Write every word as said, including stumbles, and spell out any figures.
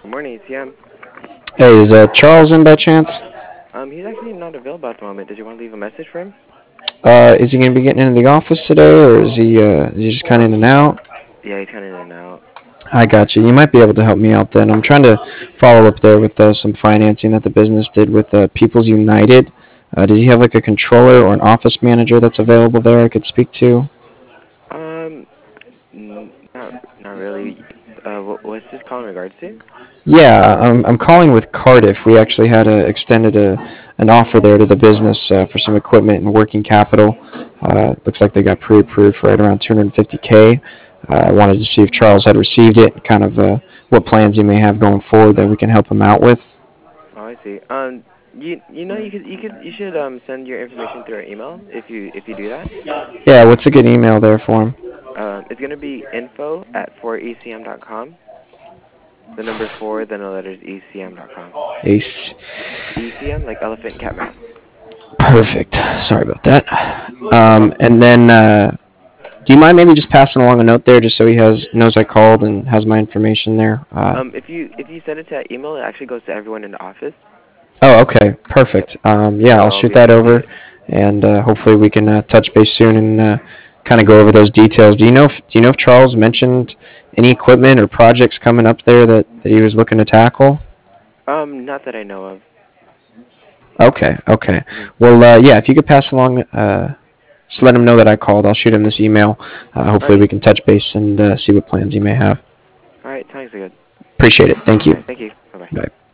Good morning, E C M. Hey, is uh, Charles in by chance? Um, he's actually not available at the moment. Did you want to leave a message for him? Uh, is he gonna be getting into the office today, or is he uh, is he just kind of in and out? Yeah, he's kind of in and out. I got you. You might be able to help me out then. I'm trying to follow up there with uh, some financing that the business did with uh, People's United. Uh, does he have like a controller or an office manager that's available there I could speak to? Um, n- not not really. Uh, what, what's this call in regards to? Yeah, I'm, I'm calling with Cardiff. We actually had a, extended a, an offer there to the business uh, for some equipment and working capital. Uh, looks like they got pre-approved for right around two hundred fifty k. Uh, I wanted to see if Charles had received it, kind of uh, what plans he may have going forward that we can help him out with. Oh, I see. Um, you you know you could you could you should um send your information through our email if you if you do that. Yeah, what's a good email there for him? Um, it's gonna be info at four e c m dot com. The number four, then the letters e c m dot com. Ace. E C M like elephant, cat, mouse. Perfect. Sorry about that. No Um, problem. and then, uh, do you mind maybe just passing along a note there, just so he has knows I called and has my information there? Uh, Um, if you if you send it to that email, it actually goes to everyone in the office. Oh, okay, Yep. perfect. Um, So yeah, I'll they'll all shoot be able that to see over, it. and uh, hopefully we can uh, touch base soon and uh, kind of go over those details. Do you know if Do you know if Charles mentioned any equipment or projects coming up there that, that he was looking to tackle? Um, not that I know of. Okay, okay. Hmm. Well, uh, yeah, if you could pass along, uh, just let him know that I called. I'll shoot him this email. Uh, hopefully we Alrighty. can touch base and uh, see what plans he may have. All right. Sounds good. Appreciate it. Thank All you. right. Thank you. Bye bye. Bye.